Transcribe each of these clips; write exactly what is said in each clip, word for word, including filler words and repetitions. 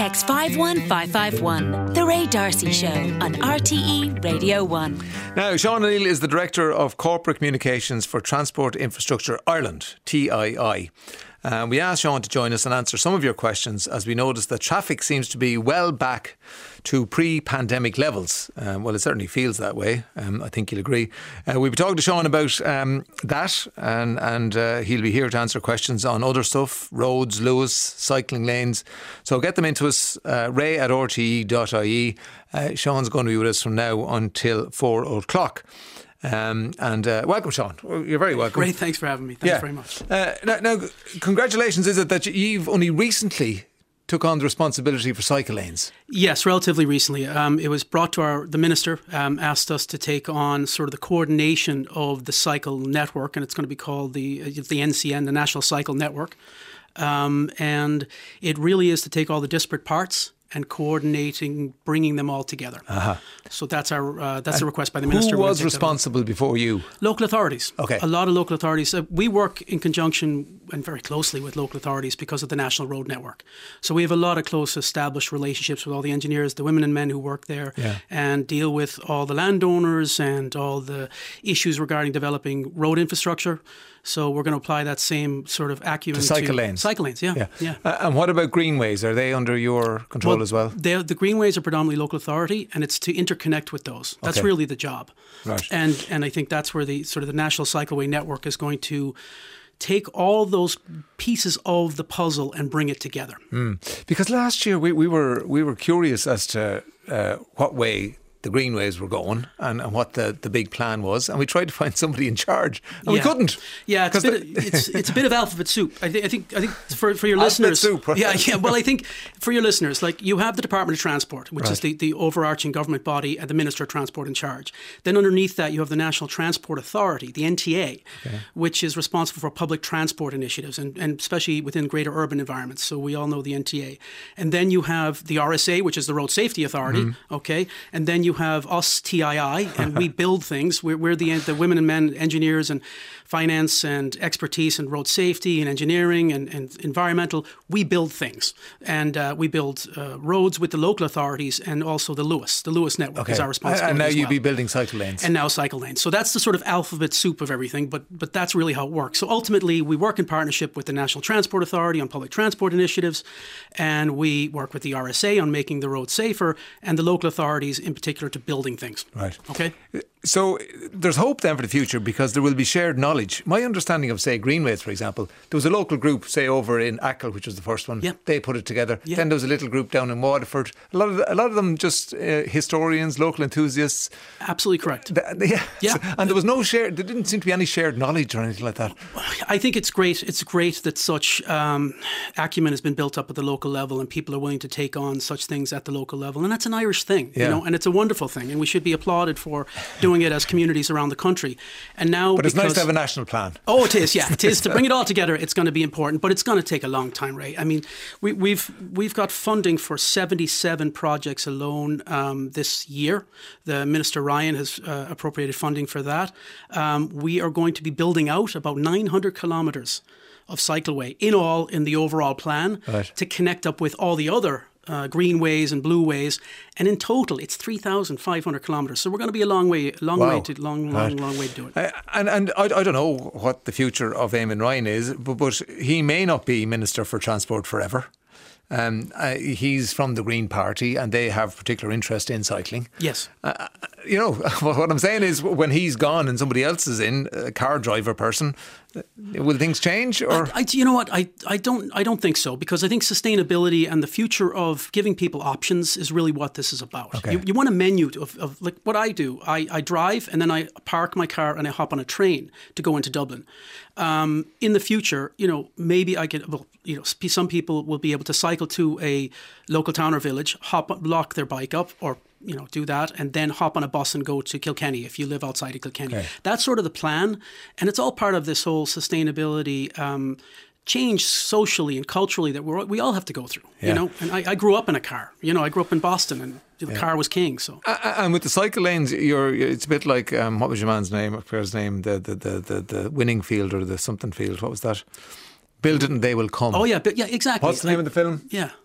text five one five five one. The Ray D'Arcy Show on R T E Radio one. Now, Sean O'Neill is the Director of Corporate Communications for Transport Infrastructure Ireland, T I I. Um, we asked Sean to join us and answer some of your questions as we noticed that traffic seems to be well back to pre-pandemic levels. Um, well, it certainly feels that way. Um, I think you'll agree. Uh, we'll be talking to Sean about um, that and, and uh, he'll be here to answer questions on other stuff, roads, Lewis, cycling lanes. So get them into us, uh, ray at r t e dot i e. Uh, Sean's going to be with us from now until four o'clock. Um, and uh, welcome, Sean. You're very welcome. Great, thanks for having me. Thanks yeah. very much. Uh, now, now, congratulations. Is it that you've only recently took on the responsibility for cycle lanes? Yes, relatively recently. Um, it was brought to our, the Minister um, asked us to take on sort of the coordination of the cycle network, and it's going to be called the, uh, the N C N, the National Cycle Network. Um, and it really is to take all the disparate parts and coordinating, bringing them all together. Uh-huh. So that's our uh, that's and a request by the Minister. Who was responsible before you? Local authorities. Okay. A lot of local authorities. Uh, we work in conjunction and very closely with local authorities because of the National Road Network. So we have a lot of close established relationships with all the engineers, the women and men who work there, yeah. and deal with all the landowners and all the issues regarding developing road infrastructure. So we're going to apply that same sort of acumen to cycle to lanes. Cycle lanes, yeah. yeah. yeah. Uh, and what about greenways? Are they under your control well, as well? The greenways are predominantly local authority, and it's to interconnect with those. That's okay. really the job. Right. And and I think that's where the sort of the National Cycleway Network is going to take all those pieces of the puzzle and bring it together. Mm. Because last year we, we were we were curious as to uh, what way the greenways were going and, and what the, the big plan was, and we tried to find somebody in charge, and yeah. we couldn't. Yeah, it's a, bit of, it's, it's a bit of alphabet soup. I think I think I think for for your listeners. Soup, right? Yeah, yeah. Well, I think for your listeners, like you have the Department of Transport, which right. is the, the overarching government body, and the Minister of Transport in charge. Then underneath that, you have the National Transport Authority, the N T A, okay. which is responsible for public transport initiatives, and, and especially within greater urban environments. So we all know the N T A. And then you have the R S A, which is the Road Safety Authority. Mm-hmm. Okay, and then you have us. T I I, and we build things. We're, we're the the women and men engineers and finance and expertise and road safety and engineering and, and environmental. We build things, and uh, we build uh, roads with the local authorities, and also the Lewis. The Lewis network okay. is our responsibility. And now as you'd well. be building cycle lanes. And now cycle lanes. So that's the sort of alphabet soup of everything, but but that's really how it works. So ultimately, we work in partnership with the National Transport Authority on public transport initiatives, and we work with the R S A on making the roads safer, and the local authorities in particular to building things. Right. Okay. So there's hope then for the future because there will be shared knowledge. My understanding of, say, greenways, for example, there was a local group, say, over in Achill, which was the first one. Yep. They put it together. Yep. Then there was a little group down in Waterford. A lot of a lot of them just uh, historians, local enthusiasts. Absolutely correct. The, yeah. yeah. So, and there was no shared. There didn't seem to be any shared knowledge or anything like that. I think it's great. It's great that such um, acumen has been built up at the local level, and people are willing to take on such things at the local level, and that's an Irish thing, yeah. you know, and it's a wonderful thing, and we should be applauded for doing it as communities around the country. And now, but it's because, nice to have a national plan. Oh, it is. Yeah, it is to bring it all together. It's going to be important, but it's going to take a long time, Ray. I mean, we, we've we've got funding for seventy-seven projects alone um, this year. The Minister Ryan has uh, appropriated funding for that. Um, we are going to be building out about nine hundred kilometres of cycleway in all in the overall plan right. to connect up with all the other Uh, greenways and blueways, and in total it's three thousand five hundred kilometres. So we're going to be a long way, long wow. way to long, long, right. long way to do it. Uh, and and I, I don't know what the future of Eamon Ryan is, but, but he may not be Minister for Transport forever. Um, uh, he's from the Green Party, and they have particular interest in cycling. Yes. Uh, you know, what I'm saying is, when he's gone and somebody else is in, a car driver person, will things change? Or I, I, you know what? I, I don't I don't think so, because I think sustainability and the future of giving people options is really what this is about. Okay. You, you want a menu of, of like what I do. I, I drive and then I park my car and I hop on a train to go into Dublin. Um, in the future, you know, maybe I could, well, you know, some people will be able to cycle to a local town or village, hop, lock their bike up, or you know, do that, and then hop on a bus and go to Kilkenny if you live outside of Kilkenny. Okay. That's sort of the plan, and it's all part of this whole sustainability um, change socially and culturally that we we all have to go through. Yeah. You know, and I, I grew up in a car. You know, I grew up in Boston, and the yeah. car was king. So, uh, and with the cycle lanes, you're it's a bit like um, what was your man's name? His name, the the the the, the winning field or the something field. What was that? Build it and they will come. Oh yeah, but yeah, exactly. What's the name like, of the film? Yeah.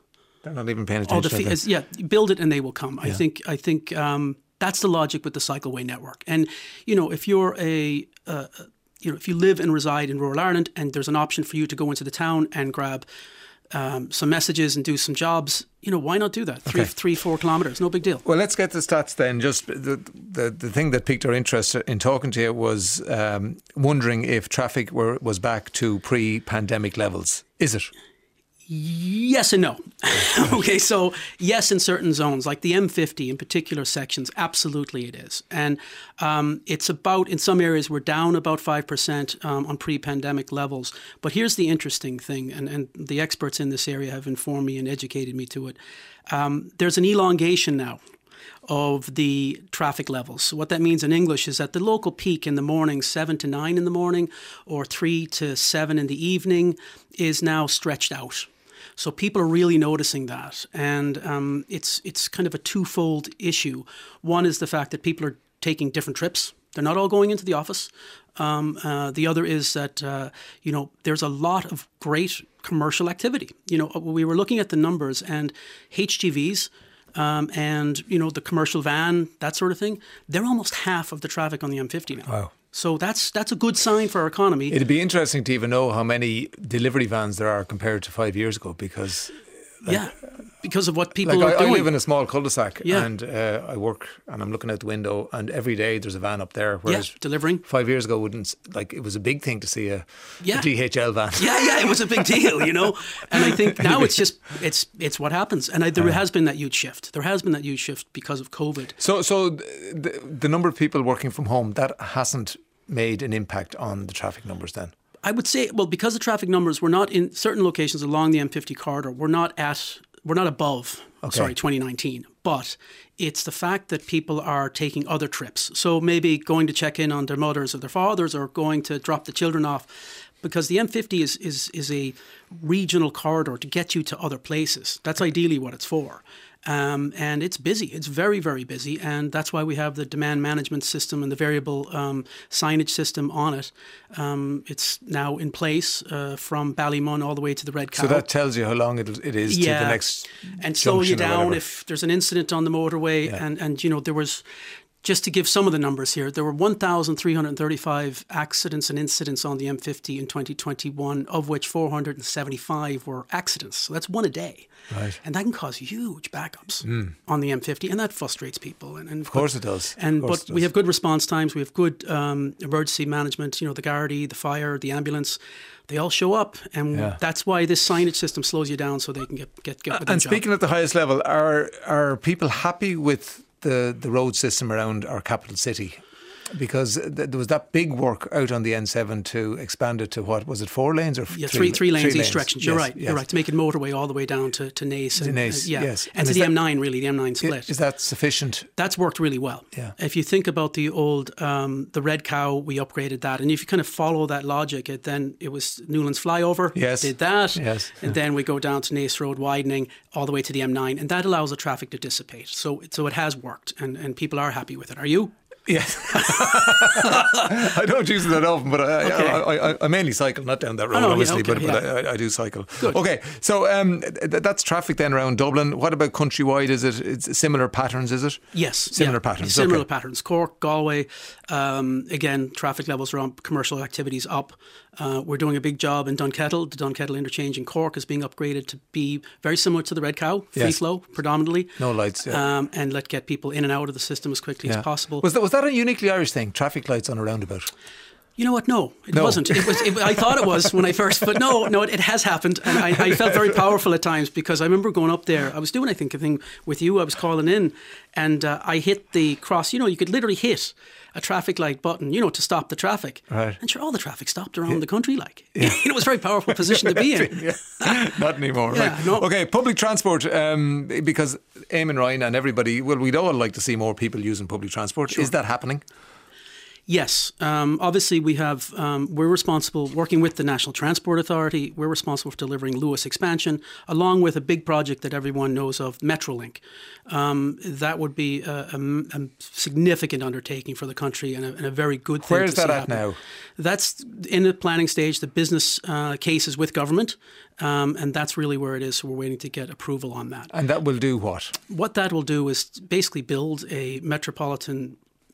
They're not even paying attention. Oh, the fee, is, yeah, build it and they will come. Yeah. I think. I think um, that's the logic with the cycleway network. And you know, if you're a uh, you know, if you live and reside in rural Ireland, and there's an option for you to go into the town and grab um, some messages and do some jobs, you know, why not do that? Three, Okay. three, four kilometres, no big deal. Well, let's get the stats then. Just the the, the thing that piqued our interest in talking to you was um, wondering if traffic were was back to pre-pandemic levels. Is it? Yes and no. Okay, so yes, in certain zones, like the M fifty in particular sections, absolutely it is. And um, it's about, in some areas, we're down about five percent um, on pre-pandemic levels. But here's the interesting thing, and, and the experts in this area have informed me and educated me to it. Um, there's an elongation now of the traffic levels. So what that means in English is that the local peak in the morning, seven to nine in the morning, or three to seven in the evening, is now stretched out. So people are really noticing that, and um, it's it's kind of a twofold issue. One is the fact that people are taking different trips; they're not all going into the office. Um, uh, the other is that uh, you know there's a lot of great commercial activity. You know, we were looking at the numbers, and H G Vs. Um, and, you know, the commercial van, that sort of thing, they're almost half of the traffic on the M fifty now. Wow. So that's that's a good sign for our economy. It'd be interesting to even know how many delivery vans there are compared to five years ago, because like, yeah, because of what people like are I, doing. I live in a small cul-de-sac, Yeah. and uh, I work, and I'm looking out the window, and every day there's a van up there. Whereas yeah, delivering. five years ago, wouldn't like it was a big thing to see a, Yeah. a D H L van. Yeah, yeah, it was a big deal, you know. And I think now it's just it's it's what happens. And I, there has been that huge shift. There has been that huge shift because of COVID. So, so the, the number of people working from home, that hasn't made an impact on the traffic numbers then? I would say, well, because the traffic numbers, we're not in certain locations along the M fifty corridor. We're not at, we're not above, Okay. sorry, twenty nineteen. But it's the fact that people are taking other trips. So maybe going to check in on their mothers or their fathers, or going to drop the children off. Because the M fifty is, is, is a regional corridor to get you to other places. That's ideally what it's for. Um, and it's busy. It's very, very busy. And that's why we have the demand management system and the variable um, signage system on it. Um, it's now in place uh, from Ballymun all the way to the Red Cow. So that tells you how long it, it is yeah. to the next and slow you junction or down whatever. if there's an incident on the motorway. Yeah. And, and, you know, there was... Just to give some of the numbers here, there were one thousand three hundred thirty-five accidents and incidents on the M fifty in twenty twenty-one, of which four hundred seventy-five were accidents. So that's one a day. Right. And that can cause huge backups mm. on the M fifty, and that frustrates people. And, and Of course it does. And of course But it we does. have good response times. We have good um, emergency management. You know, the Gardaí, the fire, the ambulance, they all show up. And Yeah. that's why this signage system slows you down so they can get, get, get with their And job. speaking at the highest level, are are people happy with the, the road system around our capital city? Because th- there was that big work out on the N seven to expand it to, what was it, four lanes or f- Yeah, three, three three lanes three each direction. You're Yes, right. yes. You're right. To make it motorway all the way down to, to Naas. To And, Naas, uh, yeah. yes. And, And to is the that- M nine, really, the M nine split. Is that sufficient? That's worked really well. Yeah. If you think about the old, um, the Red Cow, we upgraded that. And if you kind of follow that logic, it then it was Newlands Flyover. Yes. Did that. Yes. And then we go down to Naas Road widening all the way to the M nine. And that allows the traffic to dissipate. So, so it has worked, and, and people are happy with it. Are you? Yes. I don't use it that often, but I, Okay. I, I, I mainly cycle, not down that road, Oh, no, yeah, obviously, okay, but, but yeah. I, I do cycle. Good. Okay, so um, th- that's traffic then around Dublin. What about countrywide? Is it it's similar patterns, is it? Yes. Similar yeah, patterns, Similar okay. patterns. Cork, Galway, um, again, traffic levels around commercial activities up. Uh, we're doing a big job in Dunkettle. The Dunkettle interchange in Cork is being upgraded to be very similar to the Red Cow, free Yes. flow predominantly. No lights, yeah. Um, and let get people in and out of the system as quickly Yeah. as possible. Was that, was that a uniquely Irish thing, traffic lights on a roundabout? You know what? No, it No. wasn't. It was. It, I thought it was when I first, but no, no, it, it has happened, and I, I felt very powerful at times because I remember going up there. I was doing, I think, a thing with you. I was calling in, and uh, I hit the cross. You know, you could literally hit a traffic light button, you know, to stop the traffic. Right. And sure, all the traffic stopped around the country, like. Yeah. It was a very powerful position to be in. Yeah. Not anymore. Yeah, right. no. Okay, public transport, um, because Eamon Ryan and everybody, well, we'd all like to see more people using public transport. Sure. Is that happening? Yes. Um, obviously, we have, um, we're responsible, working with the National Transport Authority, we're responsible for delivering Luas expansion, along with a big project that everyone knows of, Metrolink. Um, that would be a, a, a significant undertaking for the country and a, and a very good thing. Where is to that see at happen. now? That's in the planning stage. The business uh, case is with government, um, and that's really where it is. So we're waiting to get approval on that. And that will do what? What that will do is basically build a metropolitan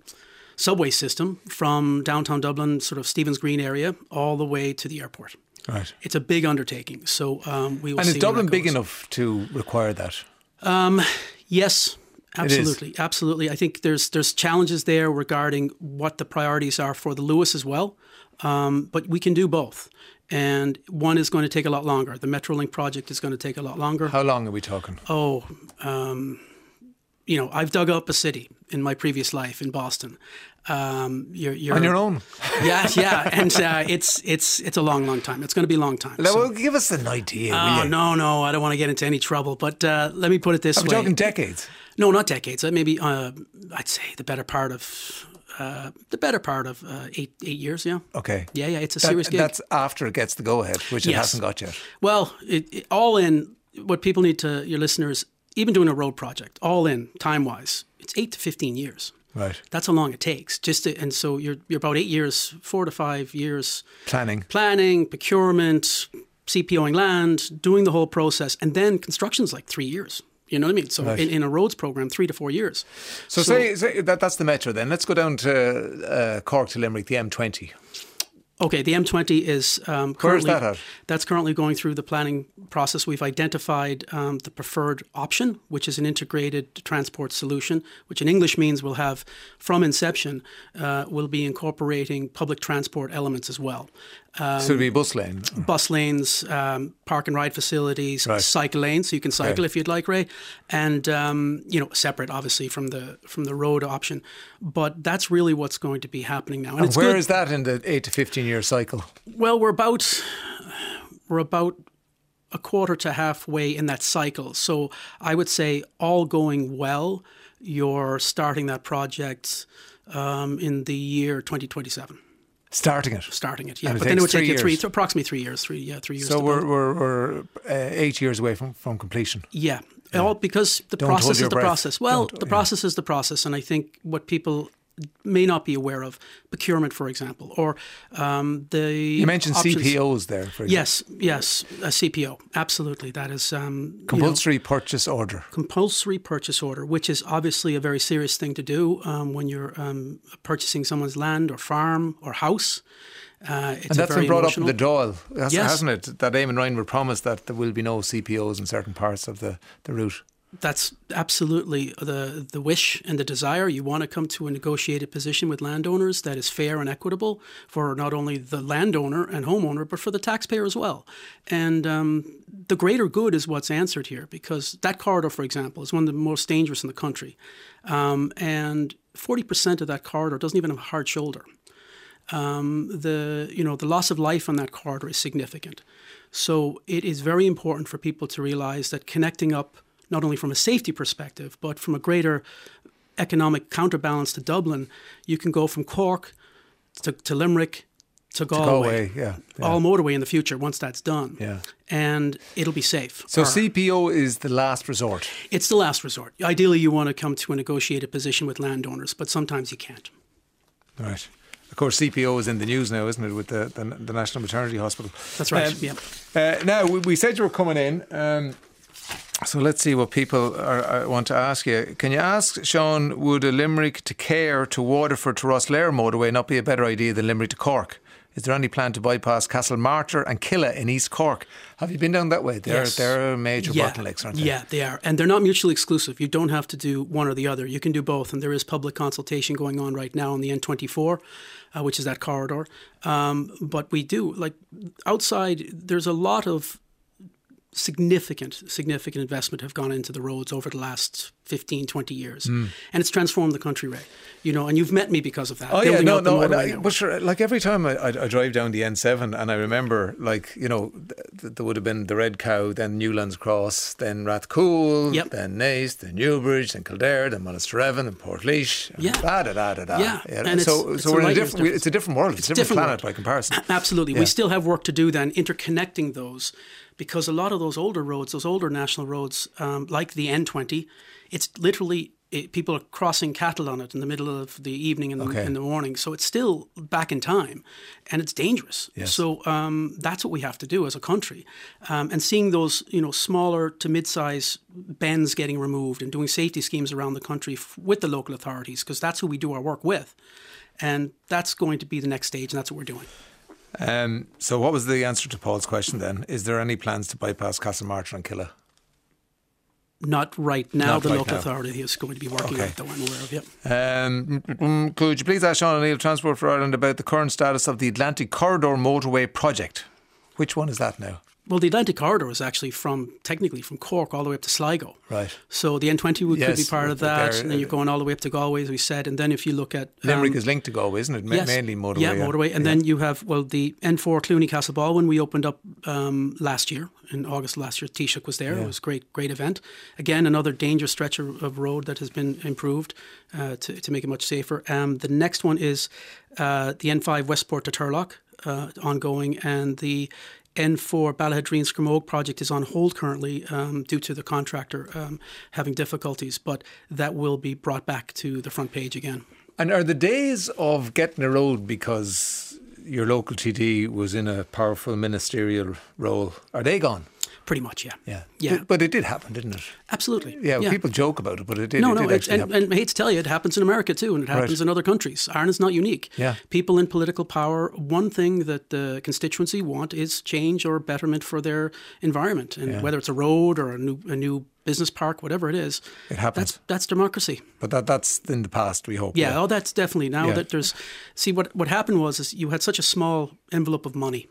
subway system from downtown Dublin, sort of Stephen's Green area, all the way to the airport. Right. It's a big undertaking. So um, we will and see. And is Dublin where big goes. enough to require that? Um, yes, absolutely, absolutely. I think there's there's challenges there regarding what the priorities are for the Luas as well. Um, but we can do both. And one is going to take a lot longer. The Metrolink project is going to take a lot longer. How long are we talking? Oh, um, you know, I've dug up a city in my previous life in Boston. Um, you're, you're, On your own? Yeah, yeah. And uh, it's it's it's a long, long time. It's going to be a long time. Well, so. give us an idea, Oh, will you? no, no. I don't want to get into any trouble. But uh, let me put it this I'm way. talking decades. No, not decades. Uh, maybe, uh, I'd say the better part of... Uh, the better part of uh, eight eight years, yeah. Okay. Yeah, yeah, it's a That- serious gig. That's after it gets the go-ahead, which it Yes. hasn't got yet. Well, it, it, all in, what people need to, your listeners, even doing a road project, all in, time-wise, it's eight to fifteen years. Right. That's how long it takes. Just to, And so you're you're about eight years, four to five years. Planning. Planning, procurement, CPOing land, doing the whole process. And then construction's like three years. You know what I mean? So Right. in, in a roads program, three to four years. So, say, say that that's the metro then. Let's go down to uh, Cork to Limerick, the M twenty. Okay, the M twenty is um, currently... Where is that at? That's currently going through the planning process. We've identified um, the preferred option, which is an integrated transport solution, which in English means we'll have, from inception, uh, we'll be incorporating public transport elements as well. Um, so it'd be a bus lane. Bus lanes, um, park and ride facilities, Right. cycle lanes, so you can cycle Okay. if you'd like, Ray, and um, you know, separate obviously from the from the road option. But that's really what's going to be happening now, and, And it's where good. is that in the eight to fifteen year cycle? Well, we're about we're about a quarter to halfway in that cycle. So I would say, all going well, you're starting that project um, in the year twenty twenty-seven. Starting it. Starting it, yeah. And it But then it would takes three take you three, years. so approximately three years, three, yeah, three years. So to we're build. we're, we're uh, eight years away from, from completion. Yeah, all because the Don't hold process your is the breath. process. Well, Don't- the yeah. process is the process, and I think what people may not be aware of, procurement, for example, or um, the You mentioned options- C P Os there, for example. Yes, yes, a C P O, absolutely. That is um, you know, Compulsory purchase order. compulsory purchase order, which is obviously a very serious thing to do um, when you're um, purchasing someone's land or farm or house. Uh, it's And that's a very been brought emotional. up in the Dáil, has- Yes. hasn't it? That Eamon Ryan would promise that there will be no C P Os in certain parts of the, the route. That's absolutely the the wish and the desire. You want to come to a negotiated position with landowners that is fair and equitable for not only the landowner and homeowner, but for the taxpayer as well. And um, the greater good is what's answered here, because that corridor, for example, is one of the most dangerous in the country. Um, and forty percent of that corridor doesn't even have a hard shoulder. Um, the you know the loss of life on that corridor is significant. So it is very important for people to realize that connecting up, not only from a safety perspective, but from a greater economic counterbalance to Dublin, you can go from Cork to, to Limerick to Galway. Galway, yeah, yeah. All motorway in the future once that's done. Yeah. And it'll be safe. So Or- C P O is the last resort. It's the last resort. Ideally, you want to come to a negotiated position with landowners, but sometimes you can't. Right. Of course, C P O is in the news now, isn't it, with the, the, the National Maternity Hospital? That's right, Um, yeah. Uh, now, we, we said you were coming in. Um, so let's see what people are, are, want to ask you. Can you ask, Sean, would a Limerick to Cahir to Waterford to Rosslare motorway not be a better idea than Limerick to Cork? Is there any plan to bypass Castlemartyr and Killa in East Cork? Have you been down that way? They're, Yes. they're major Yeah. bottlenecks, aren't they? Yeah, they are. And they're not mutually exclusive. You don't have to do one or the other. You can do both. And there is public consultation going on right now on the N twenty-four, uh, which is that corridor. Um, but we do, like, outside, there's a lot of significant, significant investment have gone into the roads over the last fifteen, twenty years. Mm. And it's transformed the country, Ray. You know, and you've met me because of that. Oh, yeah, no, no. And I, but sure, like every time I, I, I drive down the N seven and I remember, like, you know, th- there would have been the Red Cow, then Newlands Cross, then Rathcoole, yep. then Naas, then Newbridge, then Kildare, then Monasterevin, and Portlaoise. Yeah. Da, da, da, da, da. Yeah. yeah. And so it's, so it's we're a in a different, difference. it's a different world. It's, it's a different, different planet world. By comparison. Absolutely. Yeah. We still have work to do then, interconnecting those, because a lot of those older roads, those older national roads, um, like the N twenty, it's literally... It, people are crossing cattle on it in the middle of the evening and okay. in the morning. So it's still back in time and it's dangerous. Yes. So um, that's what we have to do as a country. Um, and seeing those, you know, smaller to mid-size bends getting removed and doing safety schemes around the country f- with the local authorities, because that's who we do our work with. And that's going to be the next stage, and that's what we're doing. Um, so what was the answer to Paul's question then? Is there any plans to bypass Castlemartyr and Killa? Not right now. Not the right local now. authority is going to be working Okay. on it, though I'm aware of. Yep. Um, could you please ask Sean O'Neill, Transport for Ireland, about the current status of the Atlantic Corridor motorway project? Which one is that now? Well, the Atlantic Corridor is actually from, technically, from Cork all the way up to Sligo. Right. So the N twenty would, Yes, could be part of that, there, and then you're going all the way up to Galway, as we said. And then if you look at... Um, Limerick is linked to Galway, isn't it? Ma- yes, Mainly motorway. Yeah, motorway. And yeah. then you have, well, the N four Clooney Castle Baldwin we opened up um, last year, in August last year. Taoiseach was there. Yeah. It was a great, great event. Again, another dangerous stretch of, of road that has been improved uh, to, to make it much safer. Um, the next one is uh, the N five Westport to Turlock, uh, ongoing, and the N four Ballahadreen Scramogue project is on hold currently um, due to the contractor um, having difficulties, but that will be brought back to the front page again. And are the days of getting a road because your local T D was in a powerful ministerial role, are they gone? Pretty much, yeah. Yeah. Yeah. But it did happen, didn't it? Absolutely. Yeah, well, people joke about it, but it did, No, it no, did it, actually and, happen. and I hate to tell you, it happens in America too, and it happens Right. in other countries. Ireland's not unique. Yeah. People in political power, one thing that the constituency want is change or betterment for their environment. And Yeah. whether it's a road or a new a new business park, whatever it is, It happens. That's, that's democracy. But that that's in the past, we hope. Yeah, Yeah. oh, that's definitely now Yeah. that there's. See, what what happened was is you had such a small envelope of money,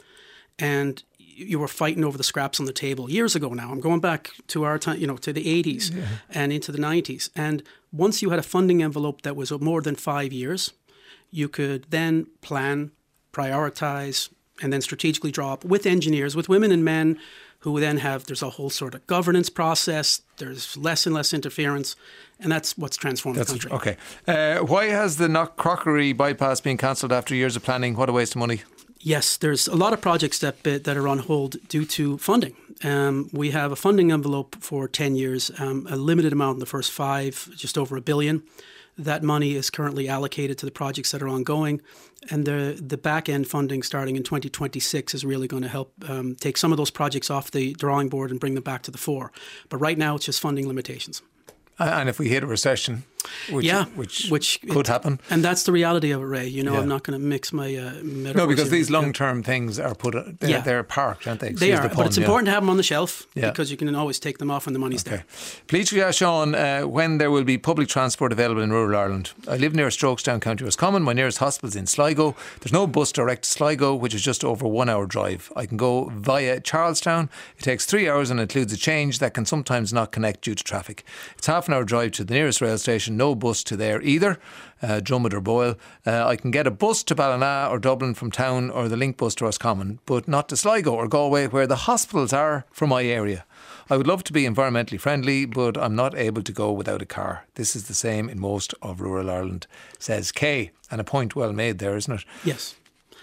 and you were fighting over the scraps on the table years ago. Now I'm going back to our time, you know, to the eighties yeah. and into the nineties. And once you had a funding envelope that was more than five years, you could then plan, prioritize, and then strategically draw up with engineers, with women and men who then have, there's a whole sort of governance process, there's less and less interference, and that's what's transformed That's the country. Okay. Uh, why has the Knockcrockery bypass been cancelled after years of planning? What a waste of money. Yes, there's a lot of projects that that are on hold due to funding. Um, we have a funding envelope for ten years, um, a limited amount in the first five, just over a billion. That money is currently allocated to the projects that are ongoing, and the the back end funding starting in twenty twenty-six is really going to help um, take some of those projects off the drawing board and bring them back to the fore. But right now, it's just funding limitations. And if we hit a recession, which, yeah, which, which could it, happen. And that's the reality of it, Ray. You know, Yeah. I'm not going to mix my uh, metaphors. No, because here. these long-term things are put, they're, Yeah. they're parked, aren't they? Excuse They are, the but pun, it's yeah. important to have them on the shelf Yeah. because you can always take them off when the money's Okay. there. Please ask Sean uh, when there will be public transport available in rural Ireland. I live near Strokestown, County Roscommon. My nearest hospital is in Sligo. There's no bus direct to Sligo, which is just over one hour drive. I can go via Charlestown. It takes three hours and includes a change that can sometimes not connect due to traffic. It's half an hour drive to the nearest rail station. No bus to there either. Uh, Drummond or Boyle. Uh, I can get a bus to Ballina or Dublin from town, or the link bus to Roscommon, but not to Sligo or Galway, where the hospitals are from my area. I would love to be environmentally friendly, but I'm not able to go without a car. This is the same in most of rural Ireland, says Kay. And a point well made there, isn't it? Yes.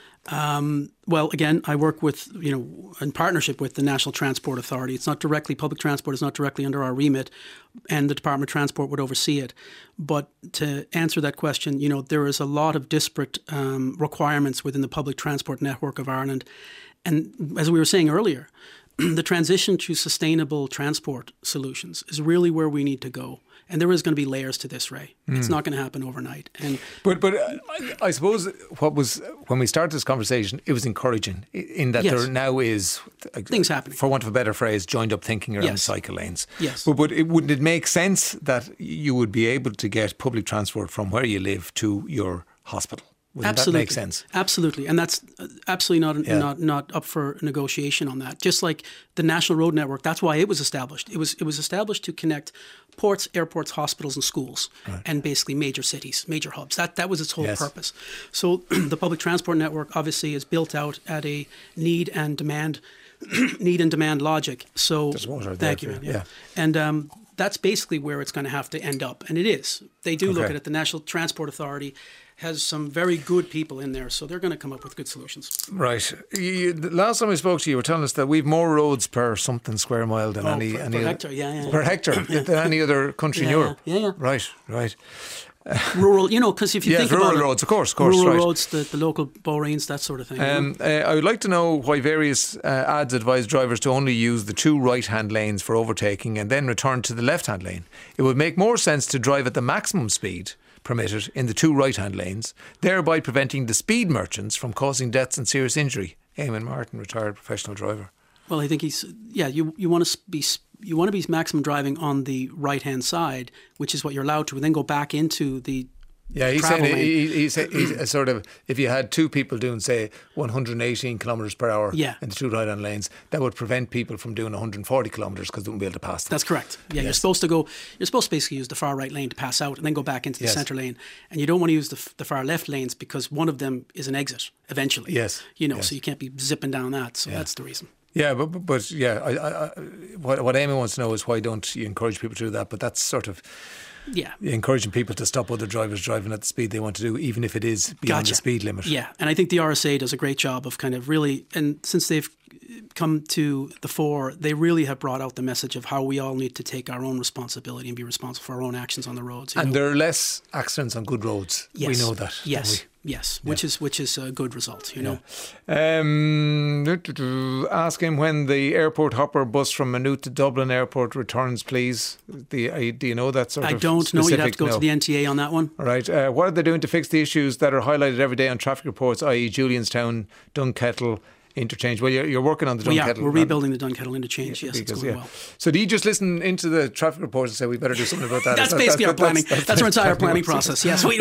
Um, well, again, I work with, you know, in partnership with the National Transport Authority. It's not directly, public transport is not directly under our remit, and the Department of Transport would oversee it. But to answer that question, you know, there is a lot of disparate um, requirements within the public transport network of Ireland. And as we were saying earlier, the transition to sustainable transport solutions is really where we need to go. And there is going to be layers to this, Ray. Mm. It's not going to happen overnight. And But but uh, I suppose what was, when we started this conversation, it was encouraging in that yes. there now is uh, things happening. For want of a better phrase, joined up thinking around yes. cycle lanes. Yes. But, but it, wouldn't it make sense that you would be able to get public transport from where you live to your hospital? Wouldn't absolutely. that make sense? Absolutely. And that's absolutely not, Yeah. not not up for negotiation on that. Just like the National Road Network, that's why it was established. It was it was established to connect ports, airports, hospitals and schools right. and basically major cities, major hubs. That that was its whole yes. purpose. So the public transport network obviously is built out at a need and demand need and demand logic. So thank you, man. Yeah. yeah. And um, that's basically where it's going to have to end up. And it is. They do okay. look at it. The National Transport Authority has some very good people in there, so they're going to come up with good solutions. Right. You, the last time we spoke to you, you were telling us that we've more roads per something square mile than oh, any... Per, any per other, hectare, yeah, yeah. Per hectare, yeah. than any other country yeah, in Europe. Yeah, yeah. Right, right. Rural, you know, because if you yes, think rural about it, roads, of course, of course, rural right. roads, the, the local boreens, that sort of thing. Um, uh, I would like to know why various uh, ads advise drivers to only use the two right-hand lanes for overtaking and then return to the left-hand lane. It would make more sense to drive at the maximum speed permitted in the two right-hand lanes, thereby preventing the speed merchants from causing deaths and serious injury. Eamon Martin, retired professional driver. Well, I think he's yeah. You you want to be you want to be maximum driving on the right-hand side, which is what you're allowed to, and then go back into the Yeah, he's saying he, he's, he's a sort of, if you had two people doing, say, one hundred eighteen kilometres per hour yeah. in the two right-hand lanes, that would prevent people from doing one hundred forty kilometres because they wouldn't be able to pass them. That's correct. Yeah, yes. you're supposed to go, you're supposed to basically use the far right lane to pass out and then go back into the yes. centre lane. And you don't want to use the, the far left lanes because one of them is an exit eventually. Yes. You know, yes. so you can't be zipping down that. So yeah. that's the reason. Yeah, but but, but yeah, I, I, I, what what Eamon wants to know is why don't you encourage people to do that? But that's sort of yeah, encouraging people to stop other drivers driving at the speed they want to do, even if it is beyond gotcha. the speed limit. Yeah, and I think the R S A does a great job of kind of really, and since they've come to the fore, they really have brought out the message of how we all need to take our own responsibility and be responsible for our own actions on the roads. And know? there are less accidents on good roads. Yes. We know that. Yes. Yes, which yeah. is which is a good result, you know. Yeah. Um, ask him when the airport hopper bus from Maynooth to Dublin Airport returns, please. The, uh, do you know that sort I of I don't know. You'd have to go no. to the N T A on that one. All right. Uh, what are they doing to fix the issues that are highlighted every day on traffic reports, that is. Julianstown, Dunkettle interchange? Well, you're, you're working on the Dunkettle. Well, yeah, we're rebuilding the Dunkettle interchange. Yes, because, it's going yeah. well. So do you just listen into the traffic reports and say we better do something about that? That's that, basically that, our planning. That's, that's, that's our entire planning process. Yes, we.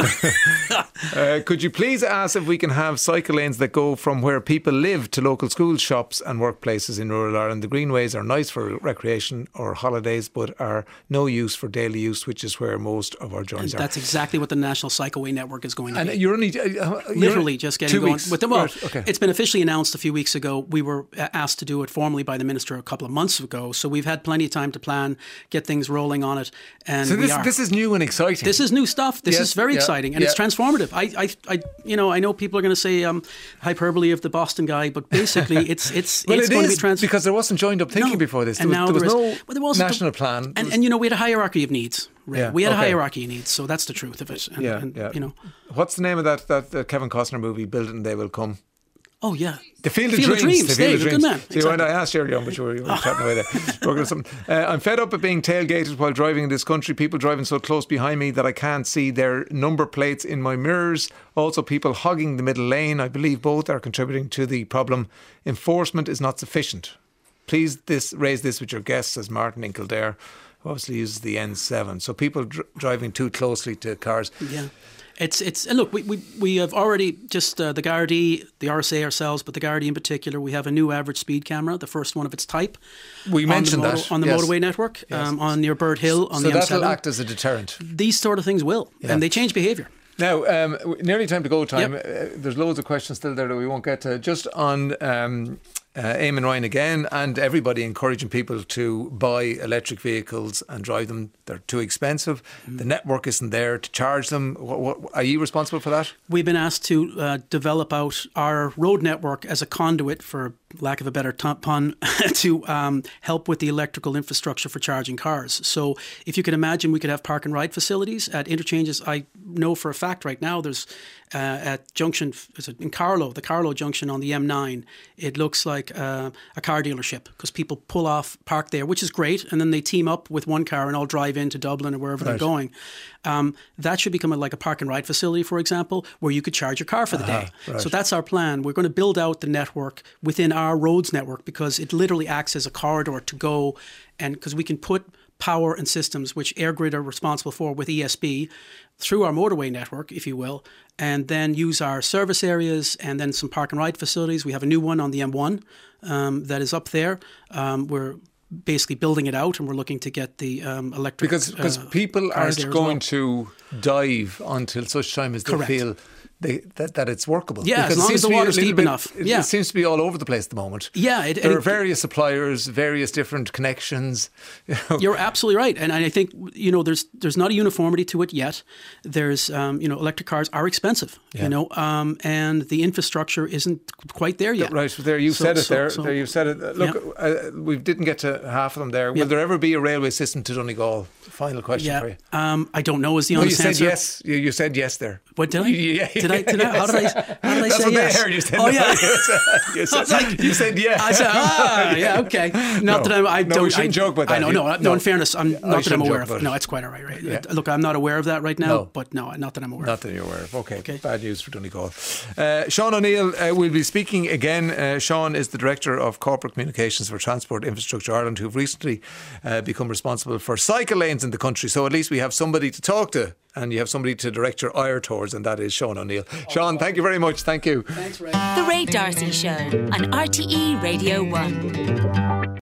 uh, could you please ask if we can have cycle lanes that go from where people live to local schools, shops and workplaces in rural Ireland? The greenways are nice for recreation or holidays, but are no use for daily use, which is where most of our journeys and are. That's exactly what the National Cycleway Network is going to and be. You're only uh, you're literally just getting two going weeks. with them. Well, right, okay. It's been officially announced a few weeks ago. We were asked to do it formally by the minister a couple of months ago, so we've had plenty of time to plan, get things rolling on it. And so this, we are. this is new and exciting. This is new stuff. This yes, is very yeah, exciting, and yeah. it's transformative. I, I, I, you know, I know people are going to say um, hyperbole of the Boston guy, but basically, it's it's well, it's it going is to be trans- because there wasn't joined up thinking no. before this. There and was, now there was there no is, well, there was national the, plan, and, and you know, we had a hierarchy of needs. Right? Yeah, we had okay. a hierarchy of needs, so that's the truth of it. And, yeah, and, yeah. You know, what's the name of that that, that Kevin Costner movie? Build it and they will come. Oh yeah, The Field of Field Dreams. Of dreams. The Field Dave, of Dreams. Good man. See, exactly. I asked you earlier on, but you were, you were chatting away there. Working on something. Uh, I'm fed up of being tailgated while driving in this country. People driving so close behind me that I can't see their number plates in my mirrors. Also, people hogging the middle lane. I believe both are contributing to the problem. Enforcement is not sufficient. Please this raise this with your guests, says Martin in Kildare, who obviously uses the N seven. So people dr- driving too closely to cars. Yeah. It's it's and look, we, we, we have already just uh, the Gardaí, the R S A ourselves, but the Gardaí in particular, we have a new average speed camera, the first one of its type. We mentioned on the motor, that on the yes. motorway network, yes. um, on near Bird Hill, on so the M seven. that'll act as a deterrent. These sort of things will, yeah. and they change behaviour. Now, um, nearly time to go time. Yep. Uh, there's loads of questions still there that we won't get to. Just on um, uh, Eamon Ryan again, and everybody encouraging people to buy electric vehicles and drive them. They're too expensive. Mm. The network isn't there to charge them. What, what, are you responsible for that? We've been asked to uh, develop out our road network as a conduit, for lack of a better t- pun, to um, help with the electrical infrastructure for charging cars. So if you can imagine, we could have park and ride facilities at interchanges. I know for a fact right now there's uh, at junction, is it in Carlow, the Carlow junction on the M nine, it looks like uh, a car dealership because people pull off, park there, which is great, and then they team up with one car and all drive into Dublin or wherever right. they're going. Um, that should become a, like a park and ride facility, for example, where you could charge your car for the uh-huh, day. Right. So that's our plan. We're going to build out the network within our roads network because it literally acts as a corridor to go, and because we can put power and systems, which EirGrid are responsible for with E S B, through our motorway network, if you will, and then use our service areas and then some park and ride facilities. We have a new one on the M one um, that is up there. Um, we're basically building it out, and we're looking to get the um, electric because because uh, people aren't going well. to dive until such time as they Correct. feel they, that, that it's workable. Yeah, because as long as the water's deep bit, enough. It, yeah. it seems to be all over the place at the moment. Yeah. It, there it, are various suppliers, various different connections. You know. You're absolutely right. And I think, you know, there's there's not a uniformity to it yet. There's, um, you know, electric cars are expensive, yeah. you know, um, and the infrastructure isn't quite there yet. Right, there you so, said it so, there. So, there you said it. Look, yeah. uh, we didn't get to half of them there. Will yeah. there ever be a railway system to Donegal? Final question yeah. for you. Um, I don't know is the no, honest you said answer. yes. You, you said yes there. What did I? Yeah, did I? Did I? How did I? How did I That's say what yes? They heard you said. Oh no. yeah. you, said, like, you said yeah. I said ah yeah okay. Not no, that I'm, I no, don't. we shouldn't I, joke about that. I know. You, no, no. No. In fairness, I'm yeah, not that I'm aware of. it. No, it's quite all right. Right. Yeah. Look, I'm not aware of that right now. No. But no, not that I'm aware. Not of. that you're aware of. Okay. okay. Bad news for Donegal. Uh, Sean O'Neill uh, will be speaking again. Uh, Sean is the Director of Corporate Communications for Transport Infrastructure Ireland, who've recently uh, become responsible for cycle lanes in the country. So at least we have somebody to talk to, and you have somebody to direct your ire towards, and that is Sean O'Neill. Sean, thank you very much. Thank you. Thanks, Ray. The Ray D'Arcy Show on R T E Radio one.